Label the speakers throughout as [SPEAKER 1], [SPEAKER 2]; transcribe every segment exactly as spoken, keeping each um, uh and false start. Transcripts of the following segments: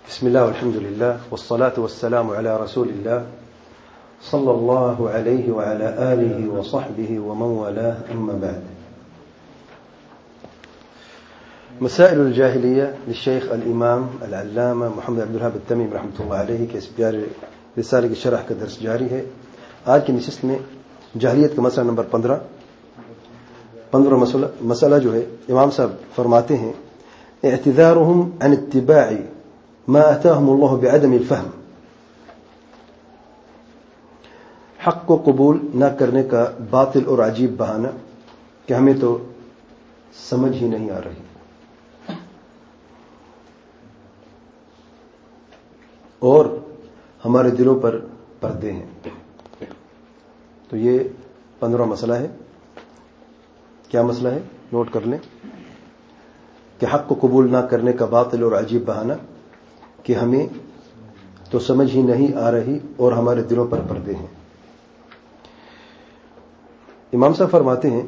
[SPEAKER 1] بسم الله والحمد لله والصلاة والسلام على رسول الله صلى الله عليه وعلى آله وصحبه ومن والاه أما بعد. مسائل الجاهلية للشيخ الإمام العلامة محمد عبد الوهاب التميمي رحمۃ اللہ علیہ کے اس پیارے رسالے کی شرح کا درس جاری ہے. آج کی نشست میں جاہلیت کا مسئلہ نمبر پندرہ پندرہ مسئلہ مسئلہ جو ہے امام صاحب فرماتے ہیں اعتذارهم عن اتباع ما آتاهم الله بعدم الفهم. حق کو قبول نہ کرنے کا باطل اور عجیب بہانہ کہ ہمیں تو سمجھ ہی نہیں آ رہی اور ہمارے دلوں پر پردے ہیں. تو یہ پندرہ مسئلہ ہے. کیا مسئلہ ہے؟ نوٹ کر لیں کہ حق کو قبول نہ کرنے کا باطل اور عجیب بہانہ کہ ہمیں تو سمجھ ہی نہیں آ رہی اور ہمارے دلوں پر پردے ہیں. امام صاحب فرماتے ہیں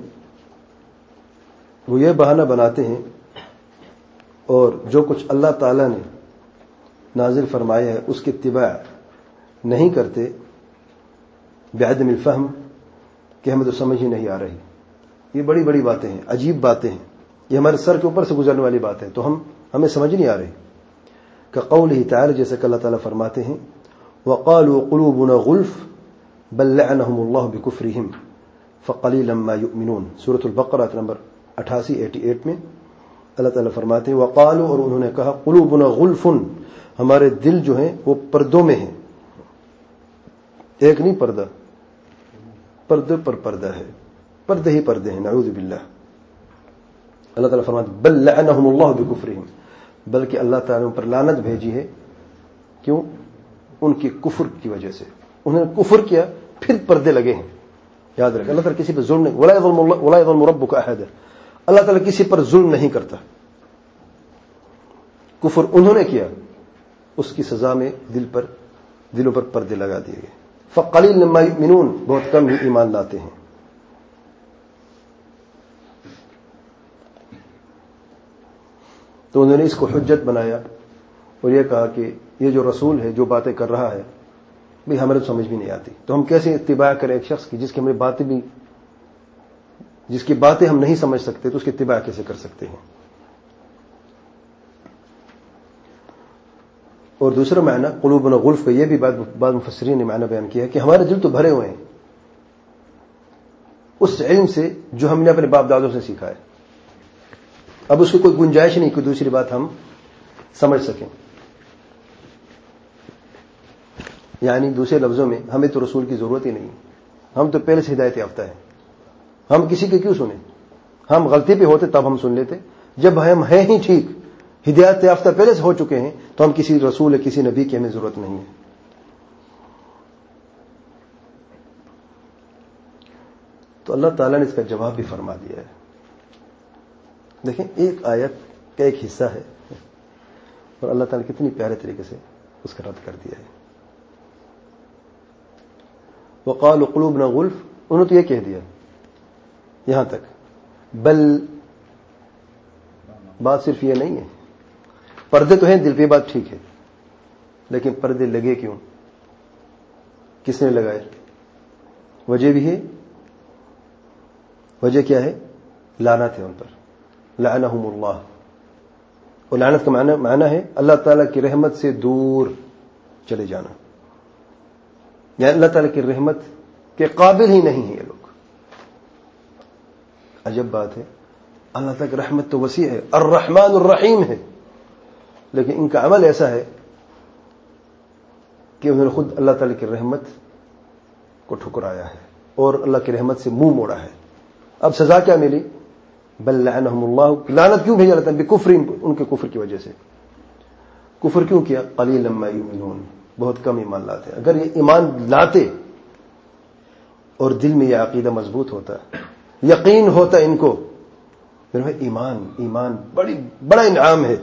[SPEAKER 1] وہ یہ بہانہ بناتے ہیں اور جو کچھ اللہ تعالی نے نازل فرمایا ہے اس کی اتباع نہیں کرتے بعدم الفہم کہ ہمیں تو سمجھ ہی نہیں آ رہی. یہ بڑی بڑی باتیں ہیں، عجیب باتیں ہیں، یہ ہمارے سر کے اوپر سے گزرنے والی باتیں ہیں تو ہم ہمیں سمجھ نہیں آ رہی. کہ قوله تعالی جیسے کہ اللہ تعالیٰ فرماتے ہیں وقالوا قلوبنا غلف بل لعنهم الله بكفرهم فقليلا ما يؤمنون. سورۃ البقرہ نمبر اٹھاسی اٹھاسی میں اللہ تعالیٰ فرماتے ہیں وقالوا، اور انہوں نے کہا قلوبنا غلف، ہمارے دل جو ہیں وہ پردوں میں ہیں. ایک نہیں پردہ، پردے پر پردہ ہے، پردے ہی پردے ہیں، نعوذ باللہ. اللہ تعالیٰ فرماتے ہیں بل لعنهم الله بكفرهم، بلکہ اللہ تعالیٰ نے پر لعنت بھیجی ہے. کیوں؟ ان کی کفر کی وجہ سے. انہوں نے کفر کیا پھر پردے لگے ہیں. یاد رکھ، اللہ تعالیٰ کسی پر ظلم نہیں، ولا یظلم ولا یظلم ربک احد، اللہ تعالیٰ کسی پر ظلم نہیں کرتا. کفر انہوں نے کیا، اس کی سزا میں دل پر دلوں پر پردے لگا دیے گئے. فقلیل ما یؤمنون، بہت کم ہی ایمان لاتے ہیں. تو انہوں نے اس کو حجت بنایا اور یہ کہا کہ یہ جو رسول ہے جو باتیں کر رہا ہے بھی ہمیں تو سمجھ بھی نہیں آتی، تو ہم کیسے اتباع کریں ایک شخص کی جس کی ہمیں باتیں بھی جس کی باتیں ہم نہیں سمجھ سکتے، تو اس کی اتباع کیسے کر سکتے ہیں. اور دوسرا معنی قلوبنا غلف کا یہ بھی بعض مفسرین نے معنی بیان کیا ہے کہ ہمارے دل تو بھرے ہوئے ہیں اس علم سے جو ہم نے اپنے باپ دادوں سے سیکھا ہے. اب اس کی کوئی گنجائش نہیں کہ دوسری بات ہم سمجھ سکیں. یعنی دوسرے لفظوں میں ہمیں تو رسول کی ضرورت ہی نہیں، ہم تو پہلے سے ہدایت یافتہ ہیں. ہم کسی کے کیوں سنیں؟ ہم غلطی پہ ہوتے تب ہم سن لیتے. جب ہم ہیں ہی ٹھیک، ہدایت یافتہ پہلے سے ہو چکے ہیں، تو ہم کسی رسول یا کسی نبی کی ہمیں ضرورت نہیں ہے. تو اللہ تعالیٰ نے اس کا جواب بھی فرما دیا ہے. دیکھیں، ایک آیت کا ایک حصہ ہے اور اللہ تعالیٰ نے کتنی پیارے طریقے سے اس کا رد کر دیا ہے. وقالوا قلوبنا غلف، انہوں نے تو یہ کہہ دیا یہاں تک. بل بات صرف یہ نہیں ہے، پردے تو ہیں دل پہ، بات ٹھیک ہے، لیکن پردے لگے کیوں؟ کس نے لگائے؟ وجہ بھی ہے. وجہ کیا ہے؟ لعنت ہے ان پر، لعنہم اللہ. اور لعنت کا معنی معنی ہے اللہ تعالیٰ کی رحمت سے دور چلے جانا. یعنی اللہ تعالیٰ کی رحمت کے قابل ہی نہیں ہے یہ لوگ. عجب بات ہے، اللہ تعالیٰ کی رحمت تو وسیع ہے، الرحمن الرحیم ہے، لیکن ان کا عمل ایسا ہے کہ انہوں نے خود اللہ تعالیٰ کی رحمت کو ٹھکرایا ہے اور اللہ کی رحمت سے منہ موڑا ہے. اب سزا کیا ملی؟ بل لعنہم اللہ، لعنت کیوں بھیجا جاتا ہے؟ بکفرہم، ان کے کفر کی وجہ سے. کفر کیوں کیا؟ قلیلا ما یؤمنون، بہت کم ایمان لاتے. اگر یہ ایمان لاتے اور دل میں یہ عقیدہ مضبوط ہوتا، یقین ہوتا ان کو میرے بھائی ایمان ایمان بڑی بڑا انعام ہے.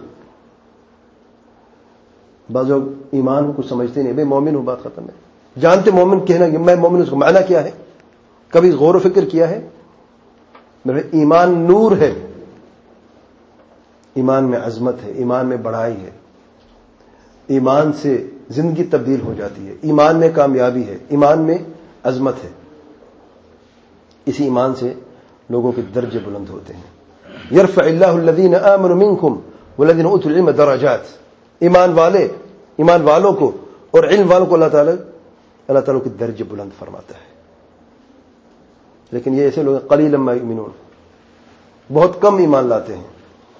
[SPEAKER 1] بعض لوگ ایمان کو سمجھتے نہیں، بھائی مومن ہوں، بات ختم ہے. جانتے مومن کہنا کہ میں مومن، اس کا معنی کیا ہے؟ کبھی غور و فکر کیا ہے؟ میرے ایمان نور ہے، ایمان میں عظمت ہے، ایمان میں بڑائی ہے. ایمان سے زندگی تبدیل ہو جاتی ہے، ایمان میں کامیابی ہے، ایمان میں عظمت ہے. اسی ایمان سے لوگوں کے درجے بلند ہوتے ہیں. یرفع اللہ الذین آمنوا منکم والذین اوتوا العلم درجات. ایمان والے ایمان والوں کو اور علم والوں کو اللہ تعالیٰ اللہ تعالیٰ کے درجے بلند فرماتا ہے. لیکن یہ ایسے لوگ قلیلا ما یؤمنون، بہت کم ایمان لاتے ہیں.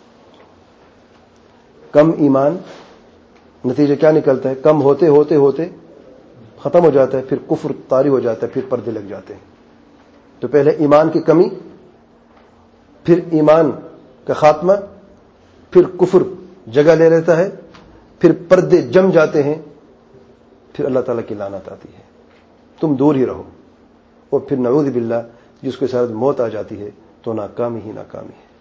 [SPEAKER 1] کم ایمان نتیجہ کیا نکلتا ہے؟ کم ہوتے ہوتے ہوتے ختم ہو جاتا ہے، پھر کفر طاری ہو جاتا ہے، پھر پردے لگ جاتے ہیں. تو پہلے ایمان کی کمی، پھر ایمان کا خاتمہ، پھر کفر جگہ لے لیتا ہے، پھر پردے جم جاتے ہیں، پھر اللہ تعالیٰ کی لعنت آتی ہے. تم دور ہی رہو. اور پھر نعوذ باللہ جس کے ساتھ موت آ جاتی ہے تو ناکامی ہی ناکامی ہے.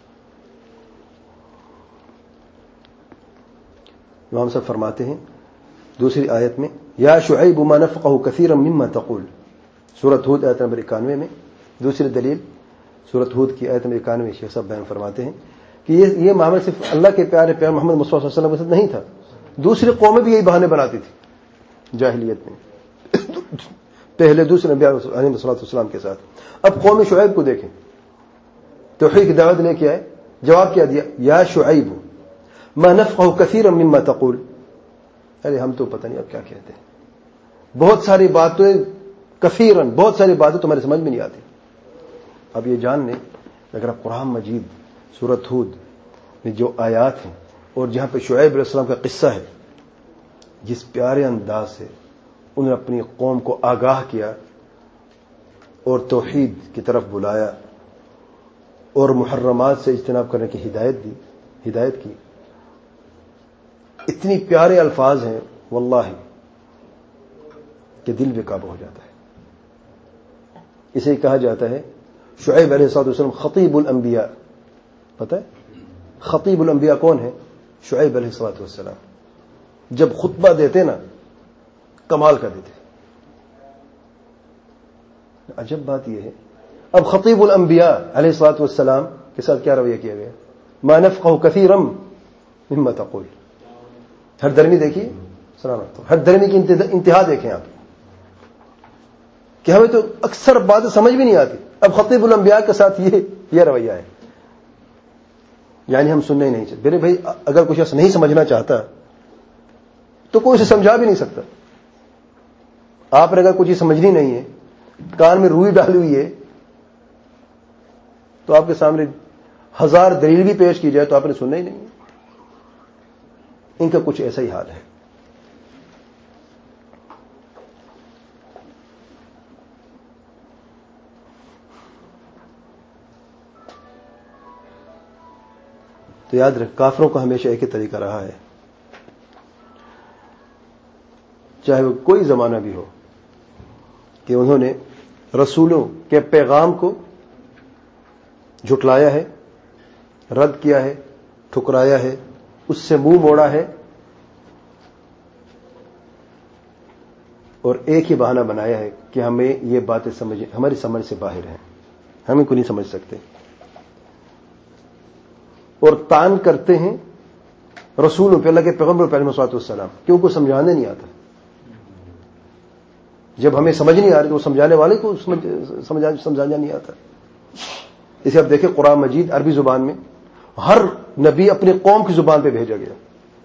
[SPEAKER 1] امام صاحب فرماتے ہیں دوسری آیت میں، یا شعیب ما نفقہ کثیرا مما تقول، سورۃ ہود آیت نمبر اکانوے میں. دوسری دلیل سورۃ ہود کی آیت نمبر اکانوے شیخ صاحب بیان فرماتے ہیں کہ یہ یہ معاملہ صرف اللہ کے پیارے پیغمبر محمد مصطفیٰ صلی اللہ علیہ وسلم کے ساتھ نہیں تھا، دوسری قومیں بھی یہی بہانے بناتی تھی جاہلیت میں، پہلے دوسرے نبی علیہ السلام کے ساتھ. اب قوم شعیب کو دیکھیں، توحید کی دعوت لے کے آئے، جواب کیا دیا؟ یا شعیب ما نفقہ کثیرا مما تقول. ارے ہم تو پتہ نہیں اب کیا کہتے ہیں، بہت ساری باتیں کثیرن بہت ساری باتیں تمہارے سمجھ میں نہیں آتی. اب یہ جان لیں اگر آپ قرآن مجید سورۃ ہود میں جو آیات ہیں اور جہاں پہ شعیب علیہ السلام کا قصہ ہے، جس پیارے انداز سے انہوں نے اپنی قوم کو آگاہ کیا اور توحید کی طرف بلایا اور محرمات سے اجتناب کرنے کی ہدایت دی ہدایت کی، اتنی پیارے الفاظ ہیں واللہ کہ دل بے قابو ہو جاتا ہے. اسے کہا جاتا ہے شعیب علیہ الصلوۃ والسلام خطیب الانبیاء. پتہ ہے خطیب الانبیاء کون ہے؟ شعیب علیہ الصلوۃ والسلام. جب خطبہ دیتے نا کمال کر دیتے. عجب بات یہ ہے، اب خطیب الانبیاء علیہ الصلوۃ والسلام کے ساتھ کیا رویہ کیا گیا؟ ما نفقہ کثیرا مما تقول. ہر درمی دیکھیے سلامت، ہر درمی کی انتہا دیکھیں آپ کہ ہمیں تو اکثر باتیں سمجھ بھی نہیں آتی. اب خطیب الانبیاء کے ساتھ یہ یہ رویہ ہے، یعنی ہم سننے ہی نہیں چاہتے. میرے بھائی اگر کچھ ایسا نہیں سمجھنا چاہتا تو کوئی اسے سمجھا بھی نہیں سکتا. آپ نے اگر کچھ سمجھنی نہیں ہے، کان میں روئی ڈالی ہوئی ہے، تو آپ کے سامنے ہزار دلیل بھی پیش کی جائے تو آپ نے سننا ہی نہیں ہے. ان کا کچھ ایسا ہی حال ہے. تو یاد رکھ، کافروں کا ہمیشہ ایک ہی طریقہ رہا ہے، چاہے وہ کوئی زمانہ بھی ہو، کہ انہوں نے رسولوں کے پیغام کو جھٹلایا ہے، رد کیا ہے، ٹھکرایا ہے، اس سے منہ موڑا ہے، اور ایک ہی بہانہ بنایا ہے کہ ہمیں یہ باتیں سمجھ ہماری سمجھ سے باہر ہیں، ہم ان کو نہیں سمجھ سکتے. اور تان کرتے ہیں رسولوں پہ، اللہ کے پیغمبر پہ علیہ الصلوۃ والسلام، کہ ان کو سمجھانے نہیں آتا. جب ہمیں سمجھ نہیں آ رہی تو سمجھانے والے کو سمجھانا نہیں آتا. اسے آپ دیکھیں قرآن مجید عربی زبان میں ہر نبی اپنی قوم کی زبان پہ بھیجا گیا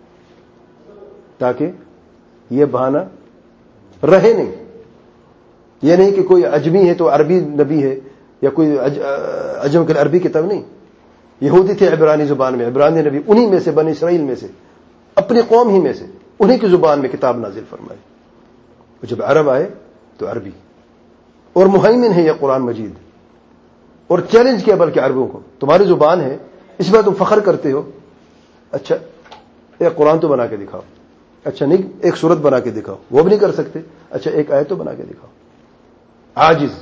[SPEAKER 1] تاکہ یہ بہانہ رہے نہیں. یہ نہیں کہ کوئی عجمی ہے تو عربی نبی ہے، یا کوئی عجم کے عربی کتاب نہیں. یہودی تھے عبرانی زبان میں، عبرانی نبی انہی میں سے، بنی اسرائیل میں سے، اپنی قوم ہی میں سے انہی کی زبان میں کتاب نازل فرمائی. جب عرب آئے تو عربی، اور مہیمن ہے یہ قرآن مجید، اور چیلنج کیا بلکہ عربوں کو، تمہاری زبان ہے اس میں تم فخر کرتے ہو، اچھا ایک قرآن تو بنا کے دکھاؤ. اچھا نہیں ایک سورت بنا کے دکھاؤ، وہ بھی نہیں کر سکتے. اچھا ایک آیت تو بنا کے دکھاؤ. عاجز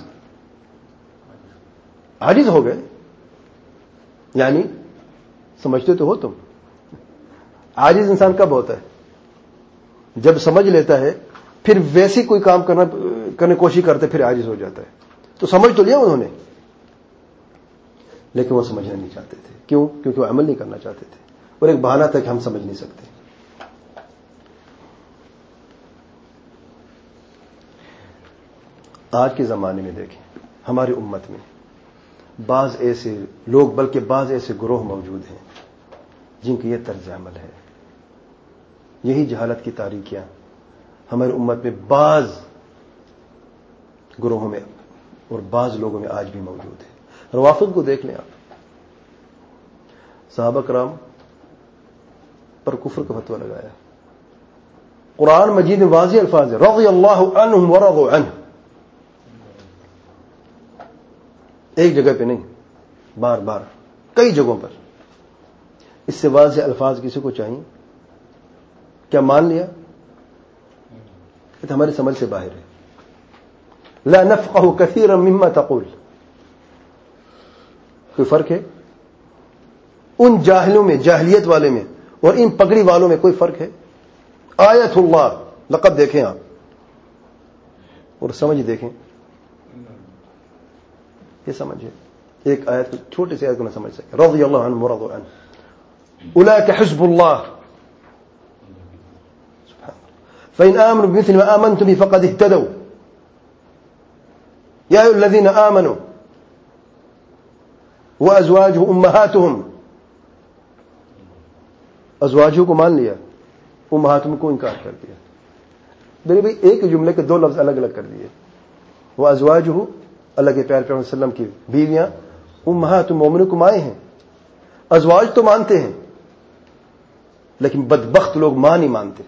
[SPEAKER 1] عاجز ہو گئے. یعنی سمجھتے تو ہو تم. عاجز انسان کب ہوتا ہے؟ جب سمجھ لیتا ہے پھر ویسی کوئی کام کرنا کرنے کی کوشش کرتے پھر عاجز ہو جاتا ہے. تو سمجھ تو لیا انہوں نے، لیکن وہ سمجھنا نہیں چاہتے تھے. کیوں؟ کیونکہ وہ عمل نہیں کرنا چاہتے تھے، اور ایک بہانہ تھا کہ ہم سمجھ نہیں سکتے. آج کے زمانے میں دیکھیں ہماری امت میں بعض ایسے لوگ بلکہ بعض ایسے گروہ موجود ہیں جن کی یہ طرز عمل ہے. یہی جہالت کی تاریکیاں ہماری امت میں بعض گروہوں میں اور بعض لوگوں میں آج بھی موجود ہے. روافض کو دیکھ لیں آپ. صحابہ کرام پر کفر کا فتویٰ لگایا. قرآن مجید میں واضح الفاظ ہے رضی اللہ عنہم ورضوا عنہ. ایک جگہ پہ نہیں، بار بار کئی جگہوں پر. اس سے واضح الفاظ کسی کو چاہیے؟ کیا مان لیا؟ یہ تو ہماری سمجھ سے باہر ہے. لا نفقہ کثیرا مما تقول. کوئی فرق ہے؟ ان جاہلوں میں، جاہلیت والے میں اور ان پگڑی والوں میں کوئی فرق ہے؟ آیت اللہ لقب دیکھیں آپ اور سمجھ دیکھیں. یہ سمجھے ایک آیت کو، چھوٹی سی آیت کو نہ سمجھ سکے. رضی اللہ عنہ ورضوا عنہ اولئک حزب اللہ فإن آمنوا بمثل ما آمنتم به فقد اهتدوا يا أيها الذين آمنوا وأزواجه أمهاتهم. ازواجوں کو مان لیا، امہاتم کو انکار کر دیا. میرے بھائی ایک جملے کے دو لفظ الگ الگ کر دیے. وہ ازواجہ اللہ کے پیارے پیغمبر صلی اللہ علیہ وسلم کی بیویاں، امہات المؤمنین کو مائیں ہیں. ازواج تو مانتے ہیں لیکن بدبخت لوگ ماں نہیں مانتے.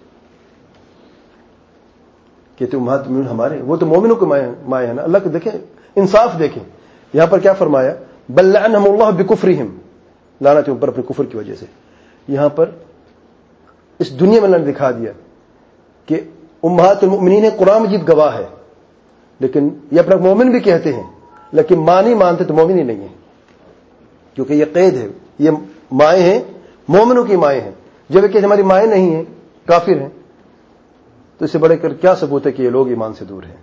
[SPEAKER 1] کہتے امہات المؤمنین ہمارے، وہ تو مومنوں کو مائیں ہیں نا. اللہ کو دیکھیں، انصاف دیکھیں. یہاں پر کیا فرمایا؟ بل لعنہم اللہ بکفرہم، لعنت اوپر اپنے کفر کی وجہ سے. یہاں پر اس دنیا میں اللہ نے دکھا دیا کہ امہات المؤمنین قرآن مجید گواہ ہے، لیکن یہ اپنا مومن بھی کہتے ہیں لیکن ماں نہیں مانتے تو مومن ہی نہیں ہیں. کیونکہ یہ قید ہے، یہ مائیں ہیں، مومنوں کی مائیں ہیں. جب کہ ہماری مائیں نہیں ہیں، کافر ہیں، تو اس سے بڑے کر کیا ثبوت ہے کہ یہ لوگ ایمان سے دور ہیں.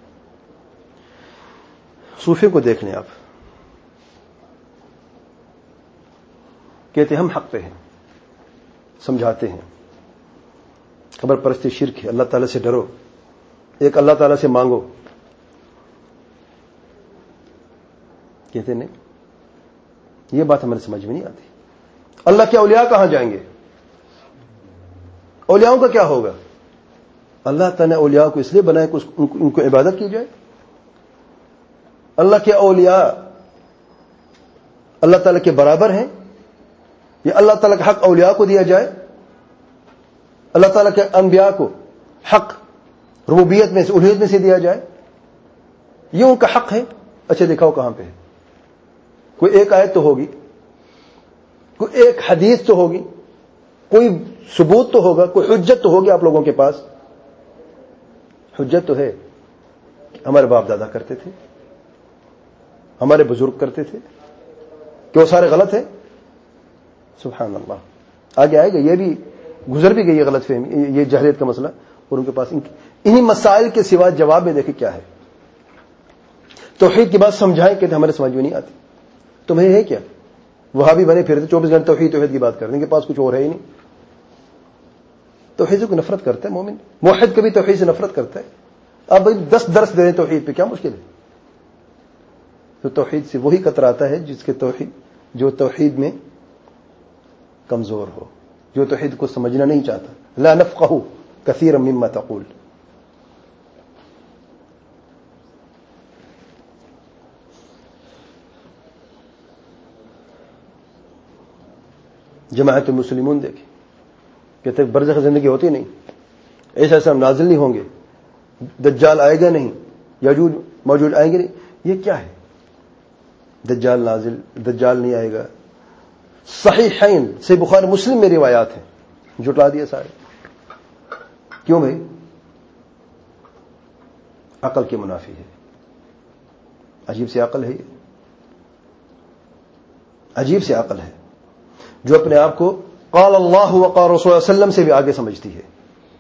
[SPEAKER 1] صوفیوں کو دیکھ لیں آپ. کہتے ہم حق پہ ہیں، سمجھاتے ہیں خبر پرستی شرک ہے، اللہ تعالیٰ سے ڈرو، ایک اللہ تعالیٰ سے مانگو. کہتے نہیں، یہ بات ہمارے سمجھ میں نہیں آتی. اللہ کے اولیاء کہاں جائیں گے؟ اولیاؤں کا کیا ہوگا؟ اللہ تعالیٰ نے اولیاء کو اس لیے بنایا کہ ان کو عبادت کی جائے. اللہ کے اولیاء اللہ تعالیٰ کے برابر ہیں یا اللہ تعالیٰ کا حق اولیاء کو دیا جائے؟ اللہ تعالیٰ کے انبیاء کو حق ربوبیت میں سے، الوہیت میں سے دیا جائے؟ یہ ان کا حق ہے. اچھا دکھاؤ کہاں پہ ہے. کوئی ایک آیت تو ہوگی، کوئی ایک حدیث تو ہوگی، کوئی ثبوت تو ہوگا، کوئی حجت تو ہوگی آپ لوگوں کے پاس. حجت تو ہے ہمارے باپ دادا کرتے تھے، ہمارے بزرگ کرتے تھے، کہ وہ سارے غلط ہیں. سبحان اللہ. آگے آئے گا، یہ بھی گزر بھی گئی ہے غلط فہمی، یہ جہلیت کا مسئلہ. اور ان کے پاس انہی مسائل کے سوا جواب میں دیکھیں کیا ہے. توحید کی بات سمجھائیں کہ ہمارے سمجھ میں نہیں آتی. تمہیں ہے کیا؟ وہابی بنے پھرتے چوبیس گھنٹے توحید توحید کی بات کرتے ہیں، ان کے پاس کچھ اور ہے ہی نہیں. توحید سے کوئی نفرت کرتا ہے مومن؟ موحد کبھی توحید سے نفرت کرتا ہے؟ آپ بھائی دس درس دے دیں توحید پہ، کیا مشکل ہے؟ تو توحید سے وہی کتراتا ہے جس کے توحید جو توحید میں کمزور ہو، جو توحید کو سمجھنا نہیں چاہتا. لا نفقہ کثیرا مما تقول. جماعت المسلمون دیکھیں، کہتے ہیں برزخ زندگی ہوتی نہیں، ایسا ایسا نازل نہیں ہوں گے، دجال آئے گا نہیں، یاجوج موجود آئیں گے نہیں. یہ کیا ہے؟ دجال نازل، دجال نہیں آئے گا. صحیحین سے بخاری مسلم میں روایات ہیں، جھٹلا دیے سارے. کیوں بھائی؟ عقل کے منافی ہے. عجیب سی عقل ہے یہ، عجیب سی عقل ہے جو اپنے آپ کو قال اللہ وقال رسول اللہ علیہ وسلم سے بھی آگے سمجھتی ہے.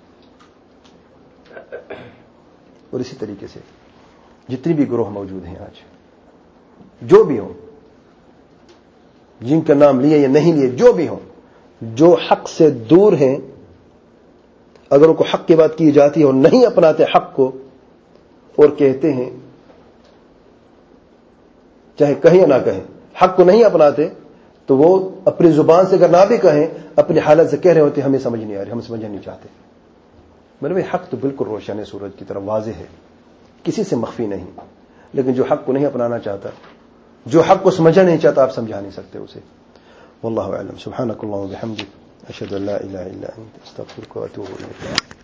[SPEAKER 1] اور اسی طریقے سے جتنی بھی گروہ موجود ہیں آج، جو بھی ہوں، جن کا نام لیے یا نہیں لیے، جو بھی ہوں، جو حق سے دور ہیں، اگر ان کو حق کی بات کی جاتی ہے اور نہیں اپناتے حق کو اور کہتے ہیں چاہے کہیں یا نہ کہیں. حق کو نہیں اپناتے تو وہ اپنی زبان سے اگر نہ بھی کہیں اپنی حالت سے کہہ رہے ہوتے ہمیں سمجھ نہیں آ رہی, ہم سمجھنا نہیں چاہتے. میرے بھائی حق تو بالکل روشن ہے, سورج کی طرف واضح ہے, کسی سے مخفی نہیں. لیکن جو حق کو نہیں اپنانا چاہتا, جو حق کو سمجھنا نہیں چاہتا, آپ سمجھا نہیں سکتے اسے. واللہ اعلم. سبحانک اللہم و بحمدک, اشہد ان لا الہ الا انت, استغفرک و اتوب الیک.